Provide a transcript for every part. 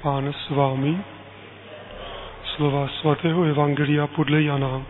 Pán s vámi. Slova svatého Evangelia podle Jana.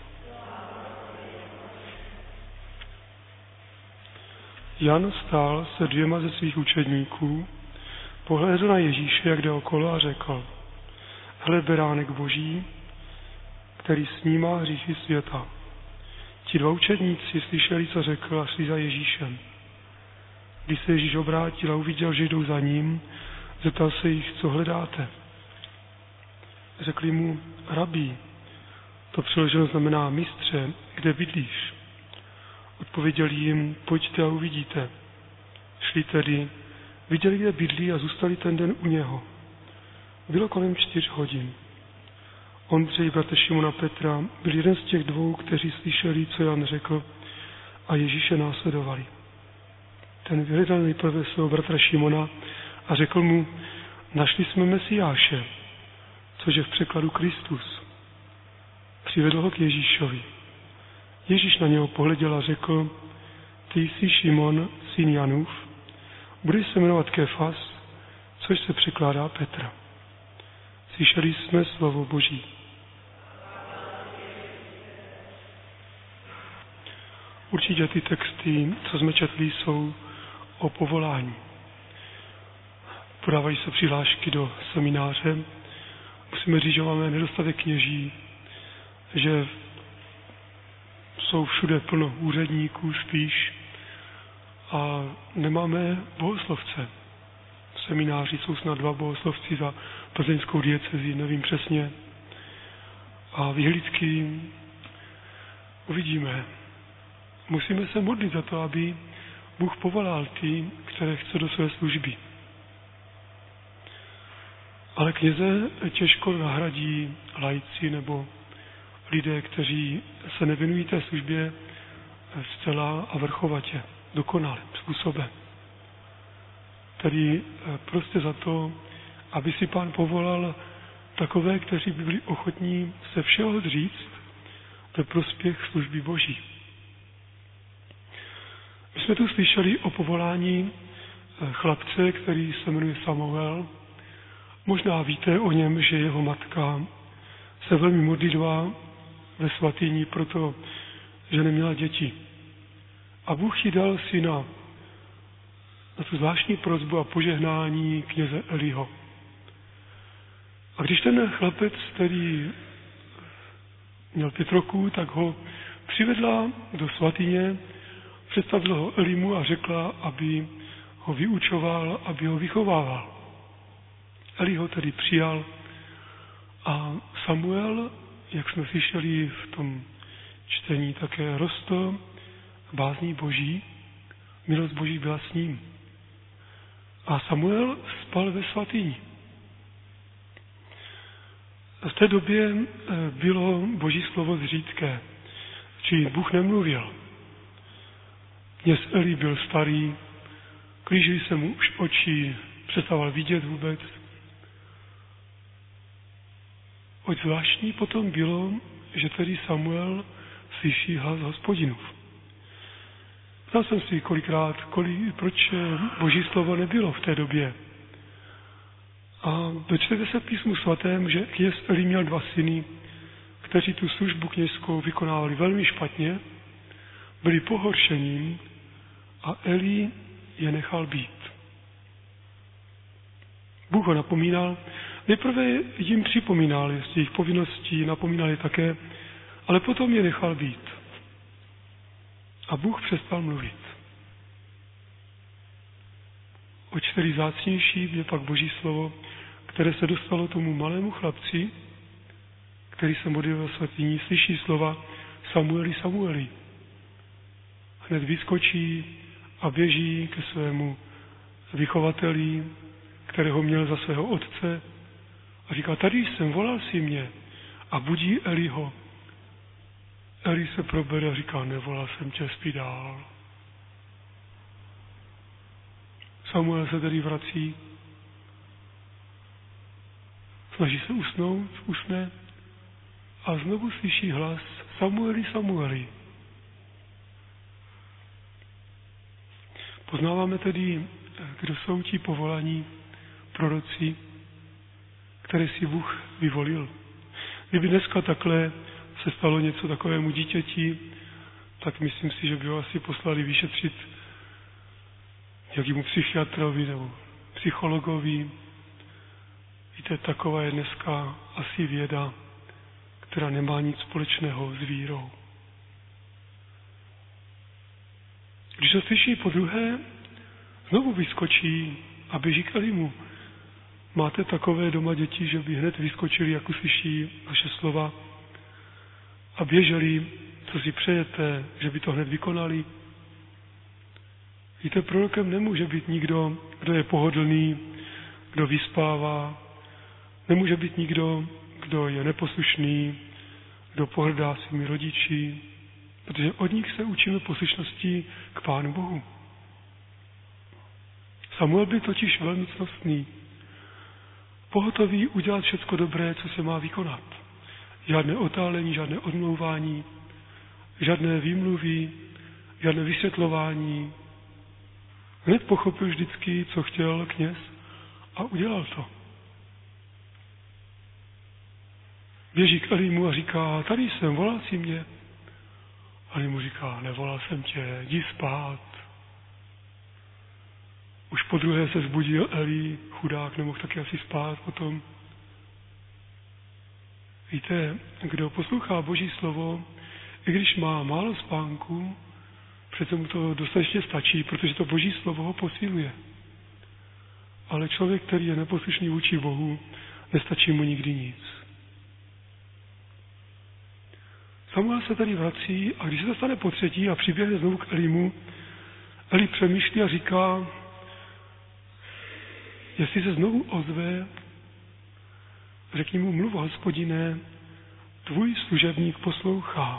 Jan stál se 2 ze svých učedníků, pohlédl na Ježíše, jak jde okolo, a řekl: Hle, beránek Boží, který snímá hříchy světa. Ti 2 učedníci slyšeli, co řekl, a šli za Ježíšem. Když se Ježíš obrátil a uviděl, že jdou za ním, zeptal se jich: Co hledáte? Řekli mu: Rabí, to přeloženo znamená mistře, kde bydlíš? Odpověděl jim: Pojďte a uvidíte. Šli tedy, viděli, kde bydlí, a zůstali ten den u něho. Bylo kolem 4 hodin. Ondřej, bratr Šimona Petra, byl jeden z těch 2, kteří slyšeli, co Jan řekl, a Ježíše následovali. Ten vyhledal nejprve svého bratra Šimona a řekl mu: Našli jsme Mesiáše, což je v překladu Kristus. Přivedl ho k Ježíšovi. Ježíš na něho pohleděl a řekl: Ty jsi Šimon, syn Janův, budeš se jmenovat Kefas, což se překládá Petra. Slyšeli jsme slovo Boží. Určitě ty texty, co jsme četli, jsou o povolání. Podávají se přihlášky do semináře. Musíme říct, že máme nedostatek kněží, že jsou všude plno úředníků spíš a nemáme bohoslovce. V semináři jsou snad 2 bohoslovci za plzeňskou diecezi, nevím přesně. A vyhlídky uvidíme. Musíme se modlit za to, aby Bůh povolal ty, které chce do své služby. Ale kněze těžko nahradí laici nebo lidé, kteří se nevěnují té službě zcela a vrchovatě, dokonalým způsobem. Tedy prostě za to, aby si Pán povolal takové, kteří by byli ochotní se všeho zříct ve prospěch služby Boží. My jsme tu slyšeli o povolání chlapce, který se jmenuje Samuel. Možná víte o něm, že jeho matka se velmi modlila ve svatyni, protože neměla děti. A Bůh jí dal syna na tu zvláštní prosbu a požehnání kněze Eliho. A když ten chlapec, který měl 5 roků, tak ho přivedla do svatyně, představila ho Elimu a řekla, aby ho vyučoval, aby ho vychovával. Eli ho tedy přijal a Samuel, jak jsme slyšeli v tom čtení, také rostl bázní Boží, milost Boží byla s ním. A Samuel spal ve svatyni. V té době bylo Boží slovo zřídké, či Bůh nemluvil. Kněz Eli byl starý, klížili se mu už oči, přestával vidět vůbec. Oč zvláštní potom bylo, že tedy Samuel slyší hlas Hospodinův. Ptal jsem si kolikrát, proč Boží slovo nebylo v té době. A dočtete se v písmu svatém, že kněz Eli měl 2 syny, kteří tu službu kněžskou vykonávali velmi špatně, byli pohoršením a Eli je nechal být. Bůh ho napomínal, nejprve jim připomínal, jestli jejich povinností, napomínal je také, ale potom je nechal být. A Bůh přestal mluvit. O 4 vzácnější je pak Boží slovo, které se dostalo tomu malému chlapci, který se modlil ve svatyni, slyší slova Samueli, Samueli. Hned vyskočí a běží ke svému vychovateli, kterého měl za svého otce, a říká: Tady jsem, volal si mě. A budí Eliho. Eli se probere a říká: Nevolal jsem tě, spí dál. Samuel se tedy vrací, snaží se usnout, usne a znovu slyší hlas: Samueli, Samueli. Poznáváme tedy, kdo jsou ti povolaní proroci, které si Bůh vyvolil. Kdyby dneska takhle se stalo něco takovému dítěti, tak myslím si, že by ho asi poslali vyšetřit nějakému psychiatrovi nebo psychologovi. Víte, taková je dneska asi věda, která nemá nic společného s vírou. Když to slyší podruhé, znovu vyskočí a běží k Elimu. Máte takové doma děti, že by hned vyskočili, jak uslyší vaše slova a běželi, co si přejete, že by to hned vykonali? Víte, prorokem nemůže být nikdo, kdo je pohodlný, kdo vyspává, nemůže být nikdo, kdo je neposlušný, kdo pohrdá svými rodiči, protože od nich se učíme poslušnosti k Pánu Bohu. Samuel byl totiž velmi cnostný, pohotový udělat všecko dobré, co se má vykonat. Žádné otálení, žádné odmlouvání, žádné výmluvy, žádné vysvětlování. Hned pochopil vždycky, co chtěl kněz a udělal to. Běží k Elimu a říká, tady jsem, volal si mě. Eli mu říká, nevolal jsem tě, jdi spát. Už podruhé se zbudil Eli, chudák, nemohl taky asi spát potom. Víte, kdo poslouchá Boží slovo, i když má málo spánku, přece mu to dostatečně stačí, protože to Boží slovo ho posiluje. Ale člověk, který je neposlušný vůči Bohu, nestačí mu nikdy nic. Samuel se tady vrací a když se to stane po třetí a přiběhne znovu k Elimu, Eli přemýšlí a říká, jestli se znovu ozve, řekni mu, mluv, Hospodine, tvůj služebník poslouchá.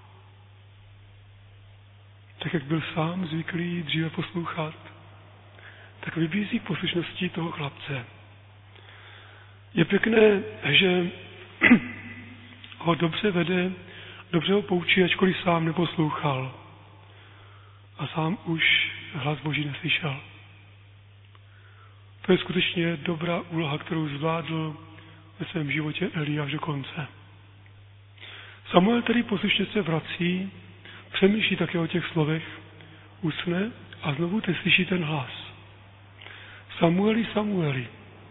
Tak, jak byl sám zvyklý dříve poslouchat, tak vybízí k poslušnosti toho chlapce. Je pěkné, že ho dobře vede, dobře ho poučí, ačkoliv sám neposlouchal. A sám už hlas Boží neslyšel. To je skutečně dobrá úloha, kterou zvládl ve svém životě Eli až do konce. Samuel tedy poslušně se vrací, přemýšlí také o těch slovech, usne a znovu teď slyší ten hlas. Samueli, Samueli.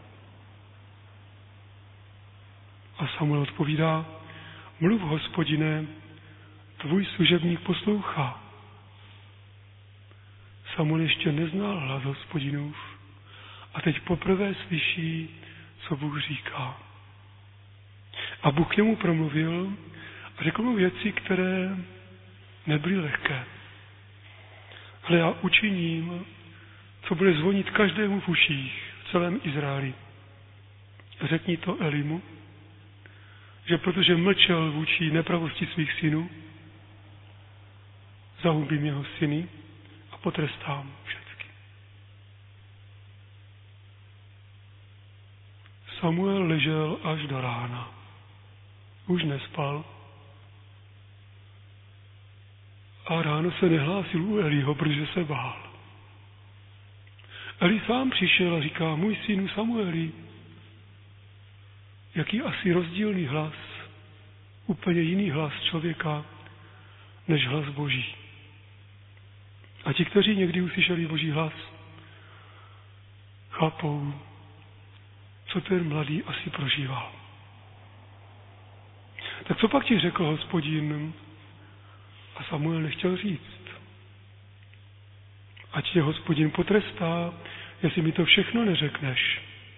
A Samuel odpovídá, mluv, Hospodine, tvůj služebník poslouchá. Samuel ještě neznal hlas Hospodinův a teď poprvé slyší, co Bůh říká. A Bůh k němu promluvil a řekl mu věci, které nebyly lehké. Ale já učiním, co bude zvonit každému v uších v celém Izraeli. Řekni to Elimu, že protože mlčel vůči nepravosti svých synů, zahubím jeho syny a potrestám všechny. Samuel ležel až do rána. Už nespal. A ráno se nehlásil u Eliho, protože se bál. Eli sám přišel a říká, můj synu Samueli, jaký asi rozdílný hlas, úplně jiný hlas člověka, než hlas Boží. A ti, kteří někdy uslyšeli Boží hlas, chápou, co ten mladý asi prožíval. Tak co pak ti řekl Hospodin? A Samuel nechtěl říct. Ať tě Hospodin potrestá, jestli mi to všechno neřekneš.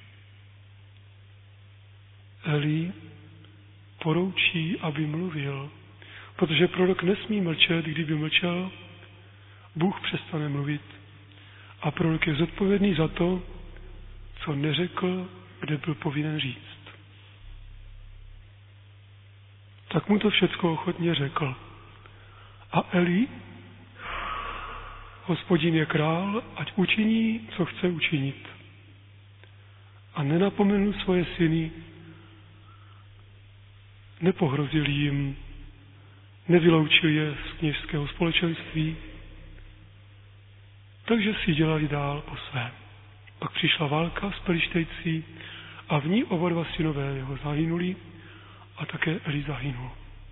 Eli poroučí, aby mluvil, protože prorok nesmí mlčet, kdyby mlčel, Bůh přestane mluvit. A prorok je zodpovědný za to, co neřekl, kde byl povinen říct. Tak mu to všecko ochotně řekl. A Eli, Hospodin je král, ať učiní, co chce učinit. A nenapomenul svoje syny, nepohrozil jim, nevyloučil je z kněžského společenství, takže si dělali dál po svém. Pak přišla válka s Pelištejci a v ní oba dva synové jeho zahynuli a také Eli zahynul.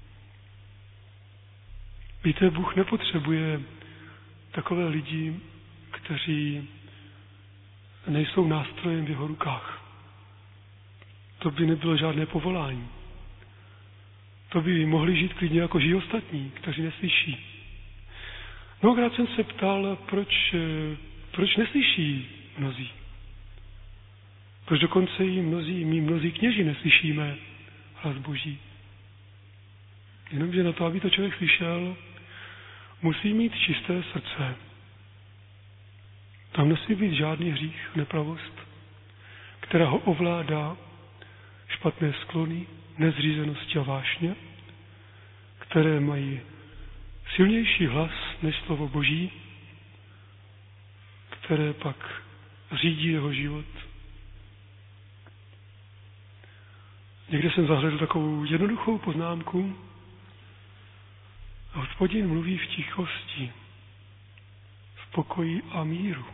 Víte, Bůh nepotřebuje takové lidi, kteří nejsou nástrojem v jeho rukách. To by nebylo žádné povolání. To by mohli žít klidně jako žijí ostatní, kteří neslyší. Mnohokrát jsem se ptal, proč neslyší mnozí. Proč dokonce i mnozí kněži neslyšíme hlas Boží. Jenomže na to, aby to člověk slyšel, musí mít čisté srdce. Tam nesmí být žádný hřích, nepravost, která ho ovládá, špatné sklony, nezřízenosti a vášně, které mají silnější hlas než slovo Boží, které pak řídí jeho život. Někde jsem zahledl takovou jednoduchou poznámku. Hospodin mluví v tichosti, v pokoji a míru.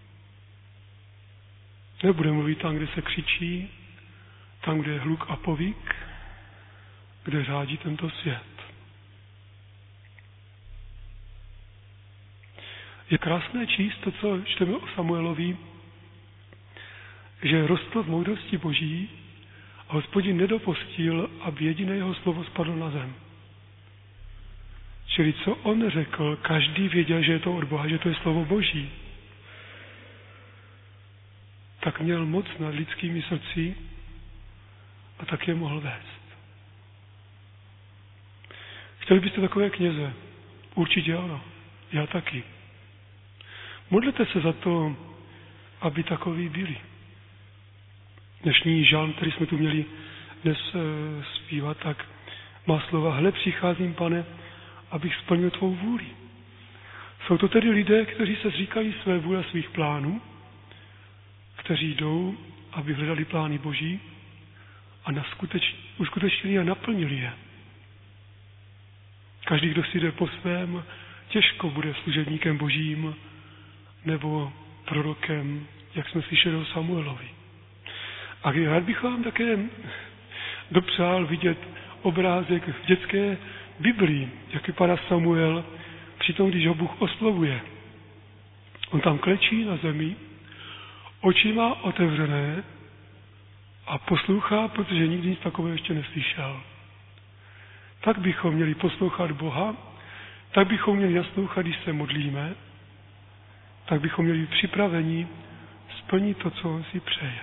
Nebude mluvit tam, kde se křičí, tam, kde je hluk a povyk, kde řádí tento svět. Je krásné číst to, co čteme o Samuelovi, že rostl v moudrosti Boží a Hospodin nedopustil, aby jediné jeho slovo spadlo na zem. Čili co on řekl, každý věděl, že je to od Boha, že to je slovo Boží. Tak měl moc nad lidskými srdci a tak je mohl vést. Chtěli byste takové kněze? Určitě ano. Já taky. Modlete se za to, aby takoví byli. Dnešní žalm, který jsme tu měli dnes zpívat, tak má slova: Hle, přicházím, Pane, abych splnil tvou vůli. Jsou to tedy lidé, kteří se zříkají své vůle, svých plánů, kteří jdou, aby hledali plány Boží a uskutečnili a naplnili je. Každý, kdo si jde po svém, těžko bude služebníkem Božím nebo prorokem, jak jsme slyšeli o Samuelovi. A rád bych vám také dopřál vidět obrázek v dětské Biblii, jak vypadá Samuel přitom, když ho Bůh oslovuje. On tam klečí na zemi, oči má otevřené a poslouchá, protože nikdy nic takového ještě neslyšel. Tak bychom měli poslouchat Boha, tak bychom měli naslouchat, když se modlíme, tak bychom měli být připraveni splnit to, co on si přeje.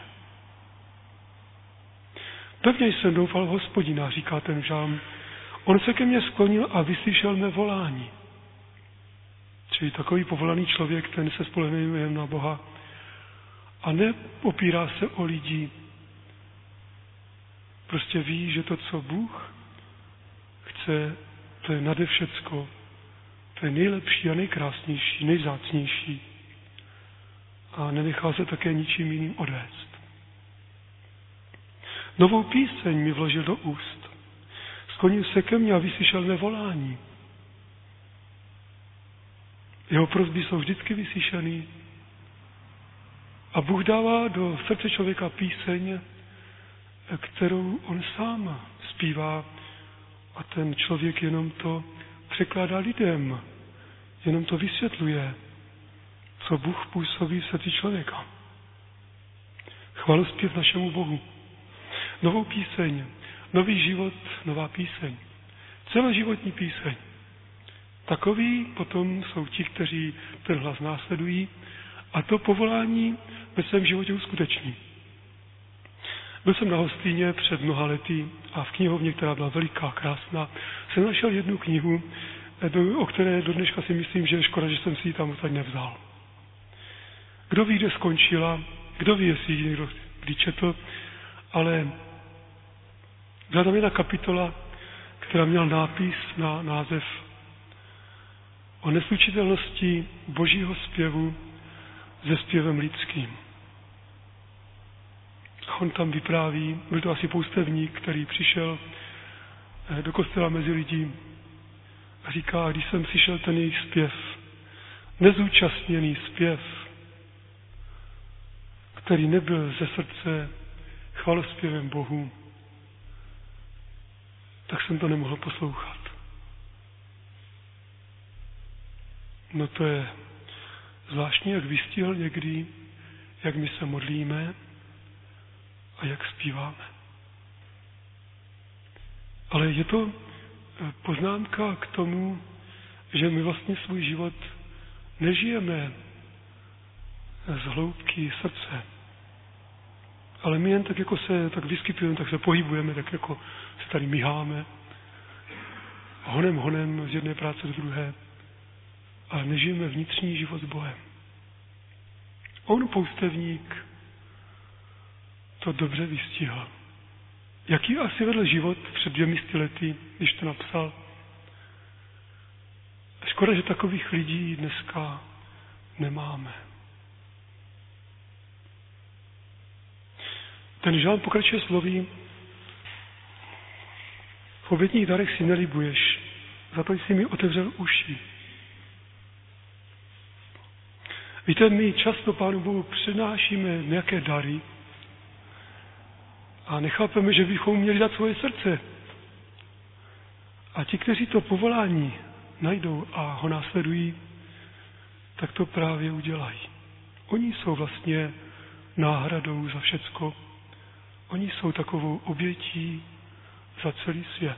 Pevně jsem doufal v Hospodina, říká ten žalm. On se ke mně sklonil a vyslyšel mé volání. Čili takový povolaný člověk, ten se spolehne jen na Boha a neopírá se o lidi. Prostě ví, že to, co Bůh chce, to je nade všecko. To je nejlepší a nejkrásnější, nejvzácnější. A nenechá se také ničím jiným odvést. Novou píseň mi vložil do úst. Sklonil se ke mně a vyslyšel mé volání. Jeho prosby jsou vždycky vyslyšeny. A Bůh dává do srdce člověka píseň, kterou on sám zpívá. A ten člověk jenom to překládá lidem. Jenom to vysvětluje, co Bůh působí v srdci člověka. Chvalospěv našemu Bohu. Novou píseň, nový život, nová píseň. Celoživotní píseň. Takoví potom jsou ti, kteří ten hlas následují a to povolání ve svém životě uskuteční. Byl jsem na hostíně před mnoha lety a v knihovně, která byla veliká, krásná, jsem našel jednu knihu, o které do dneška si myslím, že je škoda, že jsem si ji tam teď nevzal. Kdo ví, kde skončila, kdo ví, jestli ji někdo kdy četl, ale byla tam jedna kapitola, která měla nápis na název o neslučitelnosti Božího zpěvu se zpěvem lidským. A on tam vypráví, byl to asi poustevník, který přišel do kostela mezi lidi a říká, když jsem slyšel ten jejich zpěv, nezúčastněný zpěv, který nebyl ze srdce chvalospěvem Bohu, tak jsem to nemohl poslouchat. No to je zvláštní, jak vystihl někdy, jak my se modlíme a jak zpíváme. Ale je to poznámka k tomu, že my vlastně svůj život nežijeme z hloubky srdce. Ale my jen tak jako se tak vyskytujeme, tak se pohybujeme, tak jako se tady míháme. Honem z jedné práce do druhé. Ale nežijeme vnitřní život s Bohem. On, poustevník, to dobře vystihl. Jaký asi vedl život před 200 lety, když to napsal? Škoda, že takových lidí dneska nemáme. Ten žalm pokračuje slovy: v obětních darech si nelibuješ, za to jsi mi otevřel uši. Víte, my často Pánu Bohu přinášíme nějaké dary a nechápeme, že bychom měli dát svoje srdce. A ti, kteří to povolání najdou a ho následují, tak to právě udělají. Oni jsou vlastně náhradou za všecko. Oni jsou takovou obětí za celý svět.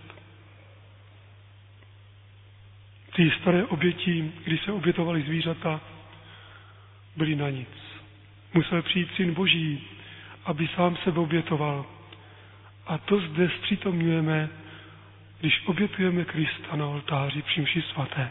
Ty staré oběti, když se obětovaly zvířata, byly na nic. Musel přijít Syn Boží, aby sám sebe obětoval. A to zde zpřítomňujeme, když obětujeme Krista na oltáři při mši svaté.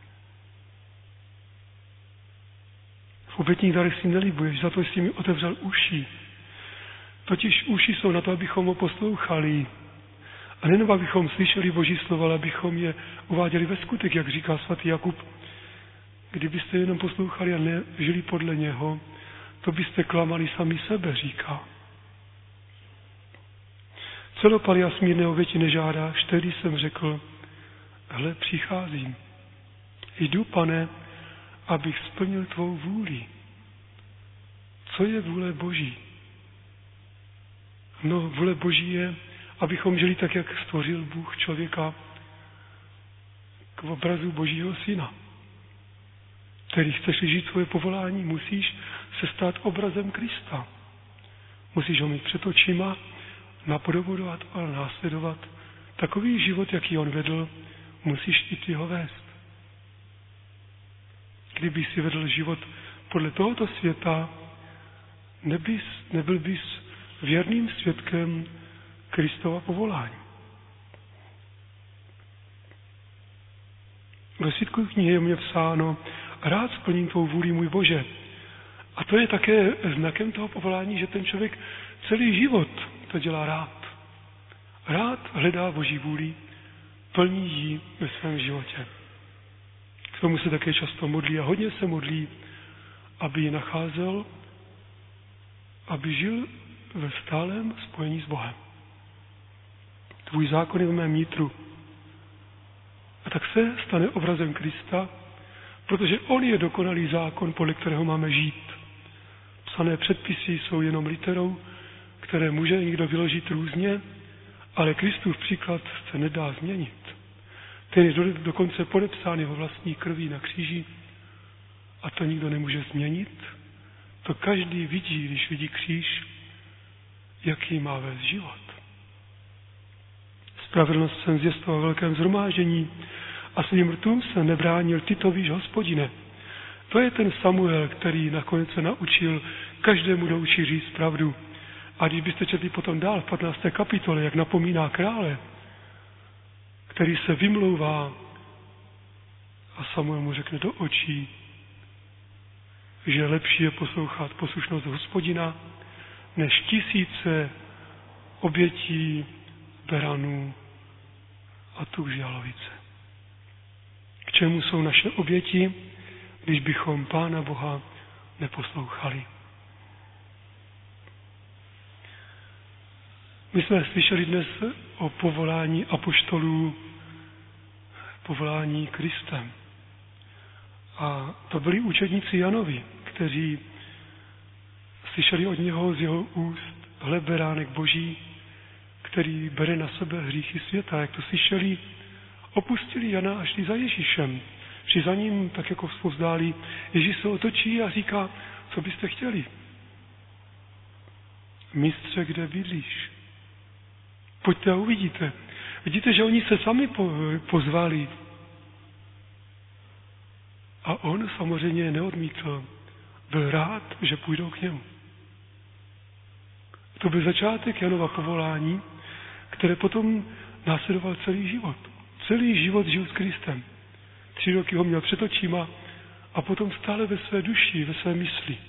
V obětních darech si nelibuješ, za to jsi mi otevřel uši. Totiž uši jsou na to, abychom ho poslouchali. A nejen abychom slyšeli Boží slova, ale abychom je uváděli ve skutek, jak říká svatý Jakub. Kdybyste jenom poslouchali a nežili podle něho, to byste klamali sami sebe, říká. Celopalý a smírné oběti nežádáš, tehdy jsem řekl, hle, přicházím. Jdu, Pane, abych splnil tvou vůli. Co je vůle Boží? No, vůle Boží je, abychom žili tak, jak stvořil Bůh člověka k obrazu Božího Syna. Tedy chceš žít svoje povolání, musíš se stát obrazem Krista. Musíš ho mít před očima, napodobovat a následovat. Takový život, jaký on vedl, musíš i ty ho vést. Kdyby si vedl život podle tohoto světa, nebyl bys věrným svědkem Kristova povolání. Ve svitku knihy je mě psáno, rád splním tvou vůli, můj Bože. A to je také znakem toho povolání, že ten člověk celý život to dělá rád. Rád hledá Boží vůli, plní ji ve svém životě. K tomu se také často modlí a hodně se modlí, aby ji nacházel, aby žil ve stálém spojení s Bohem. Tvůj zákon je v mém nitru. A tak se stane obrazem Krista, protože on je dokonalý zákon, podle kterého máme žít. Psané předpisy jsou jenom literou, které může někdo vyložit různě, ale Kristův příklad se nedá změnit. Ten je dokonce podepsán jeho vlastní krví na kříži a to nikdo nemůže změnit. To každý vidí, když vidí kříž, jaký má vést život. Spravedlnost jsem zvěstoval velkém shromáždění a svým rtům se nebránil, ty to víš, Hospodine. To je ten Samuel, který nakonec se naučil každému, kdo učí říct pravdu. A když byste četli potom dál v 15. kapitole, jak napomíná krále, který se vymlouvá a Samuel mu řekne do očí, že lepší je poslouchat poslušnost Hospodina, než 1000 obětí beranů a tuk žalovice. K čemu jsou naše oběti, když bychom Pána Boha neposlouchali? My jsme slyšeli dnes o povolání apoštolů, povolání Kristem. A to byli učedníci Janovi, kteří slyšeli od něho z jeho úst, hle beránek Boží, který bere na sebe hříchy světa. Jak to slyšeli, opustili Jana a šli za Ježíšem. Šli za ním tak jako vzpozdálí. Ježíš se otočí a říká, co byste chtěli? Mistře, kde bydlíš? Pojďte a uvidíte. Vidíte, že oni se sami pozvali. A on samozřejmě neodmítl. Byl rád, že půjdou k němu. To byl začátek Janova povolání, které potom následoval celý život. Celý život žil s Kristem. 3 roky ho měl před očima a potom stále ve své duši, ve své mysli.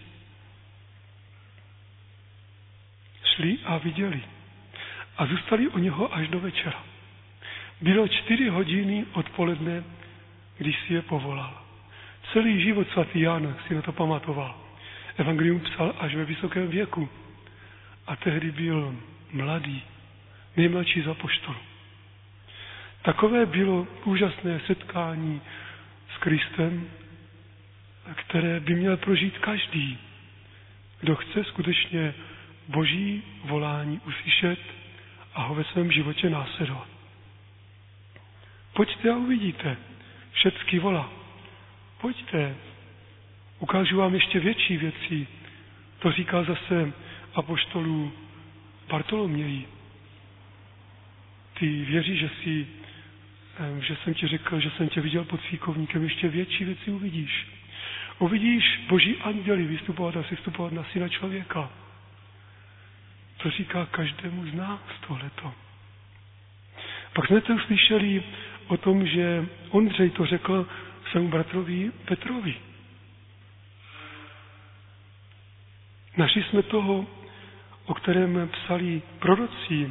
Šli a viděli. A zůstali u něho až do večera. Bylo 4 hodiny odpoledne, když si je povolal. Celý život svatý Jan si na to pamatoval. Evangelium psal až ve vysokém věku. A tehdy byl mladý, nejmladší z apoštolů. Takové bylo úžasné setkání s Kristem, které by měl prožít každý, kdo chce skutečně Boží volání uslyšet a ho ve svém životě následovat. Pojďte a uvidíte, všecky volá. Pojďte, ukážu vám ještě větší věci. To říká zase apoštolů Bartoloměji. Ty věříš, že jsem ti řekl, že jsem tě viděl pod svíkovníkem, ještě větší věci uvidíš. Uvidíš Boží anděli vystupovat a sestupovat na syna člověka. To říká každému z nás tohleto. Pak jsme to uslyšeli o tom, že Ondřej to řekl svému bratrovi Petrovi. Našli jsme toho, o kterém psali proroci.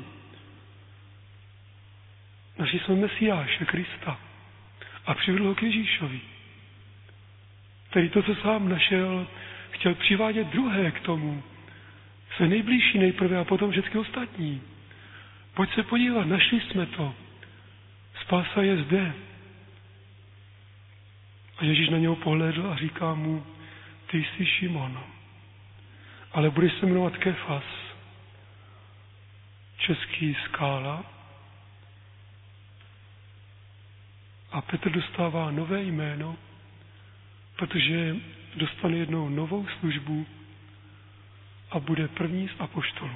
Našli jsme Mesiáše, Krista. A přivedl ho k Ježíšovi. Který to, co sám našel, chtěl přivádět druhé k tomu. Své nejbližší nejprve a potom všechny ostatní. Pojď se podívat, našli jsme to. Spása je zde. A Ježíš na něho pohlédl a říká mu, ty jsi Šimon, ale budeš se jmenovat Kefas, český skála. A Petr dostává nové jméno, protože dostane jednou novou službu a bude první z apoštolů.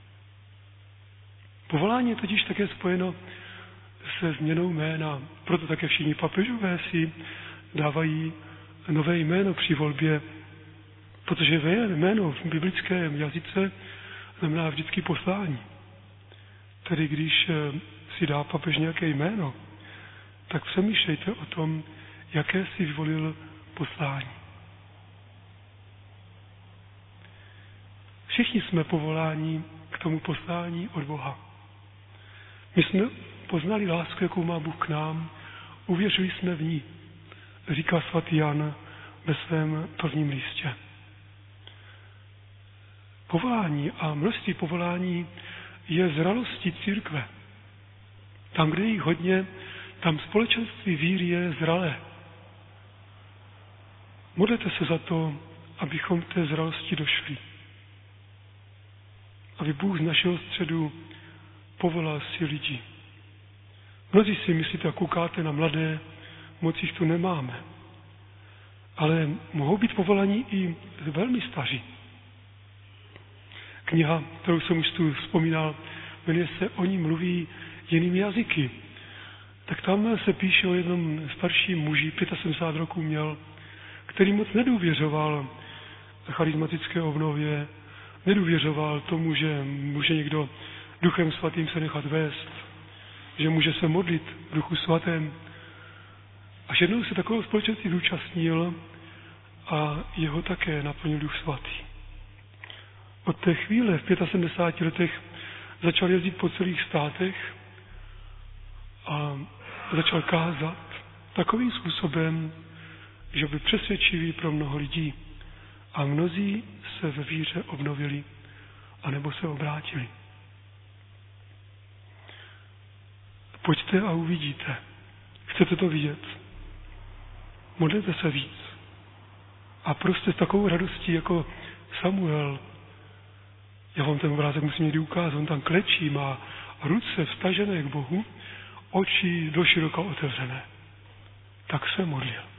Povolání je totiž také spojeno se změnou jména, proto také všichni papežové si dávají nové jméno při volbě, protože jméno v biblickém jazyce znamená vždycky poslání. Tedy když si dá papež nějaké jméno, tak přemýšlejte o tom, jaké si vyvolil poslání. Všichni jsme povoláni k tomu poslání od Boha. My jsme poznali lásku, jakou má Bůh k nám, uvěřili jsme v ní, říká svatý Jan ve svém prvním listě. Povolání a množství povolání je zralostí církve. Tam, kde je jich hodně, tam společenství víry je zralé. Modlete se za to, abychom k té zralosti došli. Aby Bůh z našeho středu povolal si lidi. Mnozí si myslíte a koukáte na mladé, moc jich tu nemáme. Ale mohou být povolaní i velmi staří. Kniha, kterou jsem už tu vzpomínal, jmenuje se Oni mluví jinými jazyky. Tak tam se píše o jednom starším muži, 75 roků měl, který moc nedůvěřoval charismatické obnově, nedůvěřoval tomu, že může někdo Duchem Svatým se nechat vést, že může se modlit v Duchu Svatém. Až jednou se takového společenství zúčastnil a jeho také naplnil Duch Svatý. Od té chvíle v 75 letech začal jezdit po celých státech a začal kázat takovým způsobem, že byl přesvědčivý pro mnoho lidí. A mnozí se ve víře obnovili, anebo se obrátili. Pojďte a uvidíte. Chcete to vidět? Modlete se víc. A prostě s takovou radostí jako Samuel, Já vám ten obrázek musím někdy ukázat. On tam klečí, má ruce vstažené k Bohu, oči doširoka otevřené. Tak se modlil.